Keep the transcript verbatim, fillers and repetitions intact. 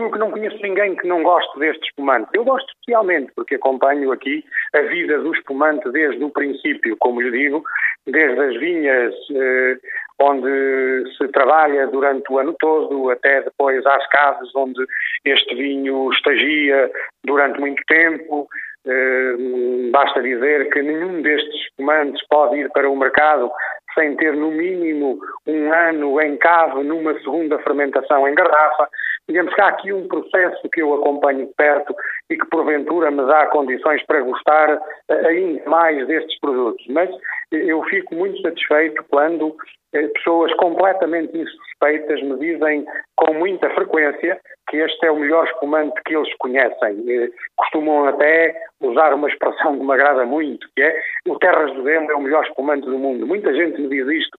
porque não conheço ninguém que não goste deste espumante. Eu gosto especialmente porque acompanho aqui a vida do espumante desde o princípio, como lhe digo, desde as vinhas eh, onde se trabalha durante o ano todo, até depois às casas onde este vinho estagia durante muito tempo. Uh, basta dizer que nenhum destes espumantes pode ir para o mercado sem ter no mínimo um ano em cave numa segunda fermentação em garrafa. Digamos que há aqui um processo que eu acompanho de perto e que porventura me dá condições para gostar uh, ainda mais destes produtos. Mas eu fico muito satisfeito quando uh, pessoas completamente insuspeitas me dizem com muita frequência que este é o melhor espumante que eles conhecem. Uh, costumam até usar uma expressão que me agrada muito, que é o Terras do Demo é o melhor espumante do mundo. Muita gente me diz isto